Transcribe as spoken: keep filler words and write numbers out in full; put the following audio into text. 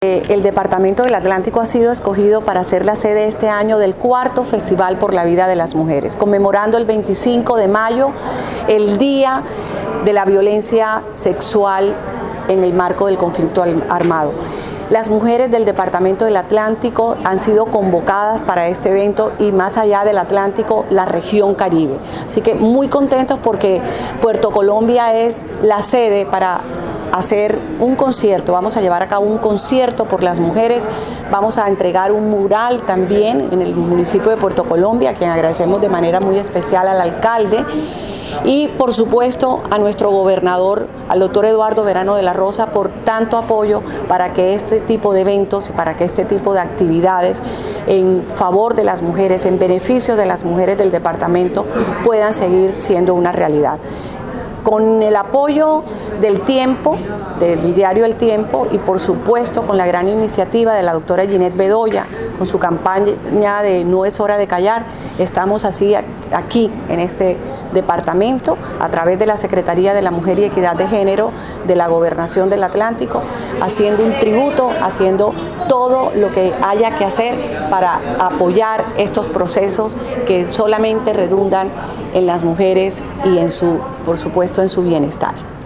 El Departamento del Atlántico ha sido escogido para ser la sede este año del cuarto Festival por la Vida de las Mujeres, conmemorando el veinticinco de mayo, el Día de la Violencia Sexual en el marco del conflicto armado. Las mujeres del Departamento del Atlántico han sido convocadas para este evento y más allá del Atlántico, la región Caribe. Así que muy contentos porque Puerto Colombia es la sede para hacer un concierto, vamos a llevar a cabo un concierto por las mujeres, vamos a entregar un mural también en el municipio de Puerto Colombia, a quien agradecemos de manera muy especial al alcalde, y por supuesto a nuestro gobernador, al doctor Eduardo Verano de la Rosa, por tanto apoyo para que este tipo de eventos y para que este tipo de actividades en favor de las mujeres, en beneficio de las mujeres del departamento, puedan seguir siendo una realidad. Con el apoyo del Tiempo, del diario El Tiempo, y por supuesto con la gran iniciativa de la doctora Ginette Bedoya, con su campaña de No es hora de callar, estamos así aquí en este departamento, a través de la Secretaría de la Mujer y Equidad de Género de la Gobernación del Atlántico, haciendo un tributo, haciendo todo lo que haya que hacer para apoyar estos procesos que solamente redundan en las mujeres y en su, por supuesto, en su bienestar.